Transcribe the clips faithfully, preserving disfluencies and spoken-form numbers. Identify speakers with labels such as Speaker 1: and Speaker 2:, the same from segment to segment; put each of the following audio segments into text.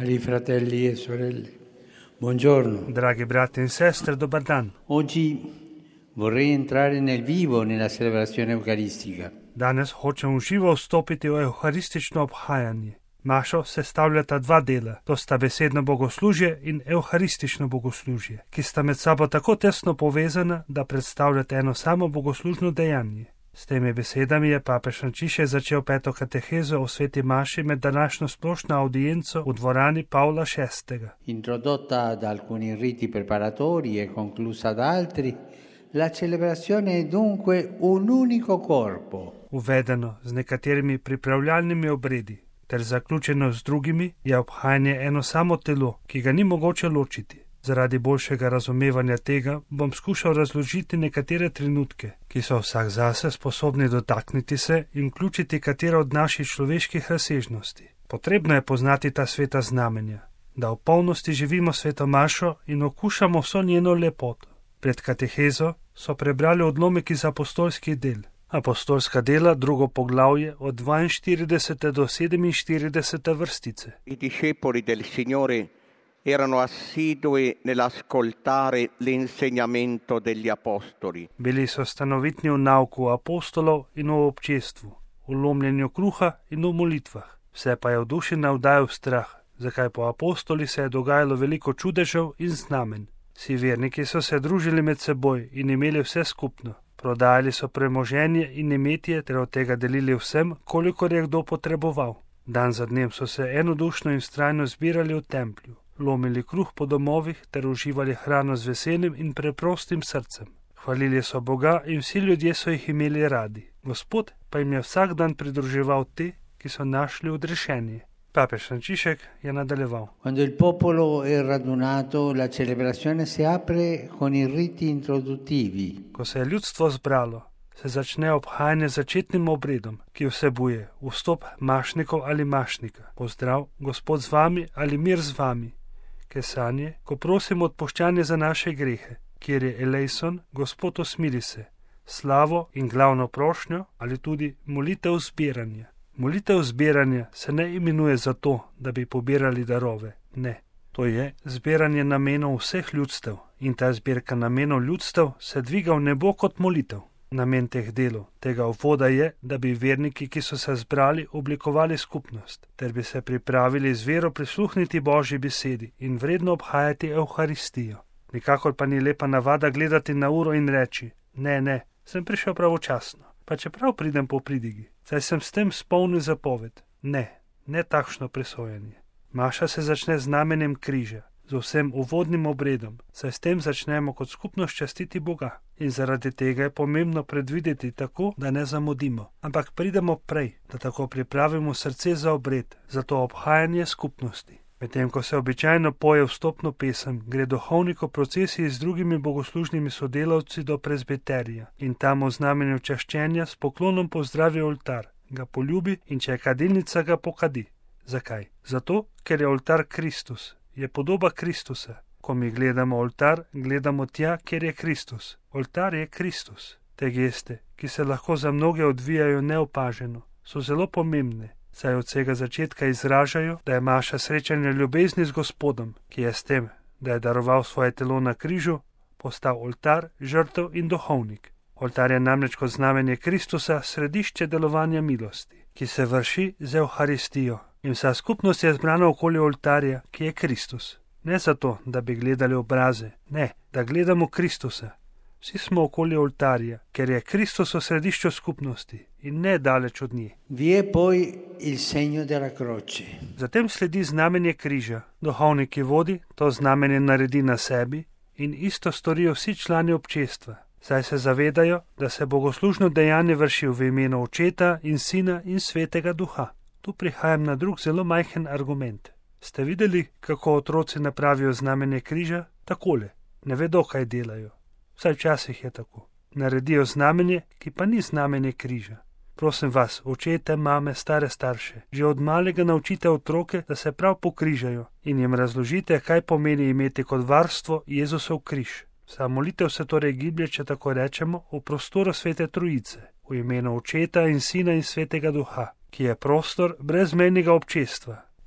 Speaker 1: Cari fratelli e sorelle, buongiorno.
Speaker 2: Dragi brati in sestre, dobar dan.
Speaker 1: Oggi vorrei entrare nel vivo nella celebrazione eucaristica.
Speaker 2: Danes hočem uživo vstopiti v euharistično obhajanje. Mašo sestavljata dva dela, to sta besedno bogoslužje in euharistično bogoslužje, ki sta med sabo tako tesno povezana, da predstavljata eno samo bogoslužno dejanje. S temi besedami je papež Frančišek začel peto katehezo o sveti maši med današnjo splošno audienco v dvorani Pavla šestega.
Speaker 1: Introdotta da alcuni riti preparatori e conclusa da altri, la celebrazione è dunque un unico corpo.
Speaker 2: Uvedeno z nekaterimi pripravljalnimi obredi ter zaključeno z drugimi, je obhajanje eno samo telo, ki ga ni mogoče ločiti. Zaradi boljšega razumevanja tega bom skušal razložiti nekatere trenutke, ki so vsak zase sposobni dotakniti se in vključiti katero od naših človeških razsežnosti. Potrebno je poznati ta sveta znamenja, da v polnosti živimo sveto mašo in okušamo vso njeno lepoto. Pred katehezo so prebrali odlomek iz apostolskih del. Apostolska dela, drugo poglavje, od dvainštiridesete do sedeminštiridesete vrstice.
Speaker 3: I discepoli del Signore erano assidui nell'ascoltare l'insegnamento degli apostoli.
Speaker 2: Bili so stanovitni v nauku apostolov in v občestvu, v lomljenju kruha in v molitvah. Vse pa je v duši navdajal strah, zakaj po apostoli se je dogajalo veliko čudežev in znamen. Vsi verniki so se družili med seboj in imeli vse skupno. Prodajali so premoženje in imetje ter od tega delili vsem, kolikor je kdo potreboval. Dan za dnem so se enodušno in vztrajno zbirali v templju, lomili kruh po domovih ter uživali hrano z veselim in preprostim srcem. Hvalili so Boga in vsi ljudje so jih imeli radi. Gospod pa jim je vsak dan pridruževal te, ki so našli odrešenje. Papež Frančišek je nadaljeval.
Speaker 1: Quando il popolo è radunato, la celebrazione si apre con i riti introduttivi.
Speaker 2: Ko se je ljudstvo zbralo, se začne obhajanje začetnim obredom, ki vsebuje vstop mašnikov ali mašnika, pozdrav, Gospod z vami ali mir z vami, kesanje, ko prosimo odpuščanje za naše grehe, kjer je eleison, Gospod usmili se, slavo in glavno prošnjo ali tudi molitev zbiranja. Molitev zbiranja se ne imenuje zato, da bi pobirali darove, ne. To je zbiranje namenov vseh ljudstev in ta zbirka namenov ljudstev se dviga v nebo kot molitev. Namen teh delov, tega uvoda je, da bi verniki, ki so se zbrali, oblikovali skupnost, ter bi se pripravili z vero prisluhniti Božji besedi in vredno obhajati Evharistijo. Nikakor pa ni lepa navada gledati na uro in reči, ne, ne, sem prišel pravočasno, pa čeprav pridem po pridigi, saj sem s tem spolnil zapoved. Ne, ne takšno presojanje. Maša se začne z znamenjem križa, z vsem uvodnim obredom, saj s tem začnemo kot skupnost častiti Boga. In zaradi tega je pomembno predvideti tako, da ne zamudimo, ampak pridemo prej, da tako pripravimo srce za obred, za to obhajanje skupnosti. Medtem ko se običajno poje vstopno pesem, gre duhovnik v procesiji z drugimi bogoslužnimi sodelavci do prezbiterija in tam v znamenju čaščenja s poklonom pozdravi oltar, ga poljubi in če je kadilnica, ga pokadi. Zakaj? Zato, ker je oltar Kristus, je podoba Kristusa. Ko mi gledamo oltar, gledamo tja, kjer je Kristus. Oltar je Kristus. Te geste, ki se lahko za mnoge odvijajo neopaženo, so zelo pomembne, saj od vsega začetka izražajo, da je maša srečanja ljubezni z Gospodom, ki je s tem, da je daroval svoje telo na križu, postal oltar, žrtev in duhovnik. Oltar je namreč kot znamenje Kristusa središče delovanja milosti, ki se vrši z Evharistijo. In vsa skupnost je zbrana okoli oltarja, ki je Kristus. Ne zato, da bi gledali obraze, ne, da gledamo Kristusa. Vsi smo okoli oltarja, ker je Kristus v središču skupnosti in ne daleč od nje.
Speaker 1: Vi è poi il segno della croce.
Speaker 2: Zatem sledi znamenje križa. Duhovnik, ki vodi, to znamenje naredi na sebi in isto storijo vsi člani občestva. Saj se zavedajo, da se bogoslužno dejanje vrši v imenu Očeta in Sina in Svetega Duha. Tu prihajam na drug zelo majhen argument. Ste videli, kako otroci napravijo znamenje križa? Takole. Ne vedo, kaj delajo. Vsaj včasih je tako. Naredijo znamenje, ki pa ni znamenje križa. Prosim vas, očete, mame, stare starše, že od malega naučite otroke, da se prav pokrižajo in jim razložite, kaj pomeni imeti kot varstvo Jezusov križ. Vsa molitev se torej giblje, če tako rečemo, v prostoru Svete Trojice, v imenu Očeta in Sina in Svetega Duha, ki je prostor brezmejnega občestva.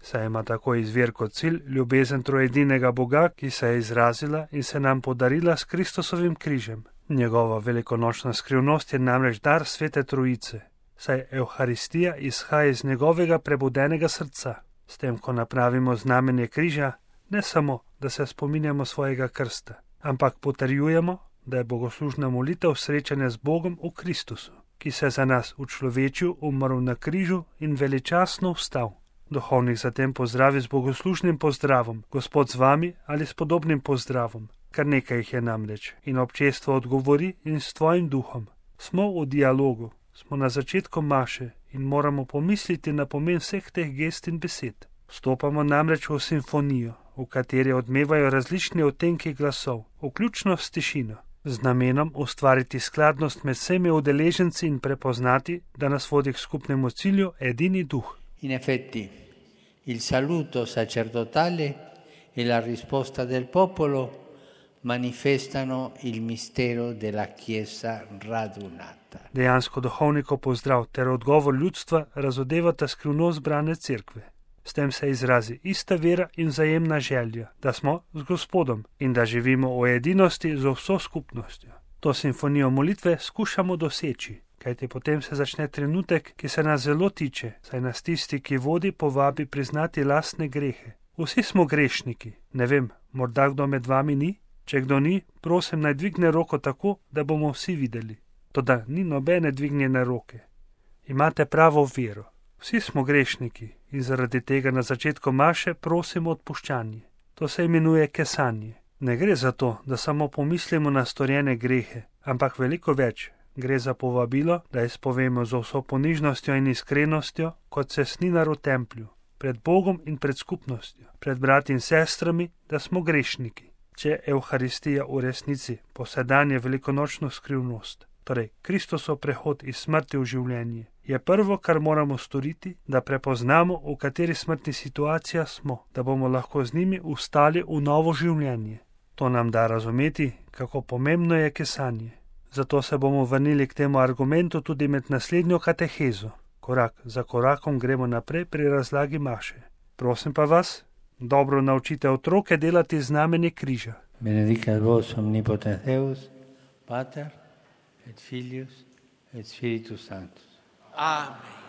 Speaker 2: saj ima tako izvir kot cilj ljubezen trojedinega Boga, ki se je izrazila in se nam podarila s Kristusovim križem. Njegova velikonočna skrivnost je namreč dar Svete Trojice, saj Evharistija izhaja iz njegovega prebudenega srca. S tem, ko napravimo znamenje križa, ne samo, da se spominjamo svojega krsta, ampak potrjujemo, da je bogoslužna molitev srečanja z Bogom v Kristusu, ki se za nas učlovečil, umrl na križu in veličastno vstal. Duhovnik zatem pozdravi z bogoslužnim pozdravom, Gospod z vami ali s podobnim pozdravom, kar nekaj jih je namreč, in občestvo odgovori in s tvojim duhom. Smo v dialogu, smo na začetku maše in moramo pomisliti na pomen vseh teh gest in besed. Vstopamo namreč v simfonijo, v kateri odmevajo različni odtenki glasov, vključno s tišino, z namenom ustvariti skladnost med vsemi udeleženci in prepoznati, da nas vodi k skupnemu cilju edini duh.
Speaker 1: In effetti, il saluto sacerdotale e la risposta del popolo manifestano il mistero della Chiesa radunata.
Speaker 2: Dejansko duhovnikov pozdrav ter odgovor ljudstva razodevata skrivnost zbrane cerkve. S tem se izrazi ista vera in vzajemna želja, da smo z Gospodom in da živimo v edinosti z vso skupnostjo. To simfonijo molitve skušamo doseči, kajti potem se začne trenutek, ki se nas zelo tiče, saj nas tisti, ki vodi, povabi priznati lastne grehe. Vsi smo grešniki, ne vem, morda kdo med vami ni? Če kdo ni, prosim naj dvigne roko tako, da bomo vsi videli. Toda ni nobene dvignjene roke. Imate pravo vero. Vsi smo grešniki in zaradi tega na začetku maše prosimo odpuščanje. To se imenuje kesanje. Ne gre za to, da samo pomislimo na storjene grehe, ampak veliko več. Gre za povabilo, da izpovemo z vso ponižnostjo in iskrenostjo, kot se sninar v templju, pred Bogom in pred skupnostjo, pred brati in sestrami, da smo grešniki. Če Evharistija v resnici posedanje velikonočno skrivnost, torej Kristusov prehod iz smrti v življenje, je prvo, kar moramo storiti, da prepoznamo, v kateri smrtni situaciji smo, da bomo lahko z njimi vstali v novo življenje. To nam da razumeti, kako pomembno je kesanje. Zato se bomo vrnili k temu argumentu tudi med naslednjo katehezo. Korak za korakom gremo naprej pri razlagi maše. Prosim pa vas, dobro naučite otroke delati znamenje križa.
Speaker 1: Benedicat vos omnipotens Deus, Pater et Filius et Spiritus Sanctus.
Speaker 4: Amen.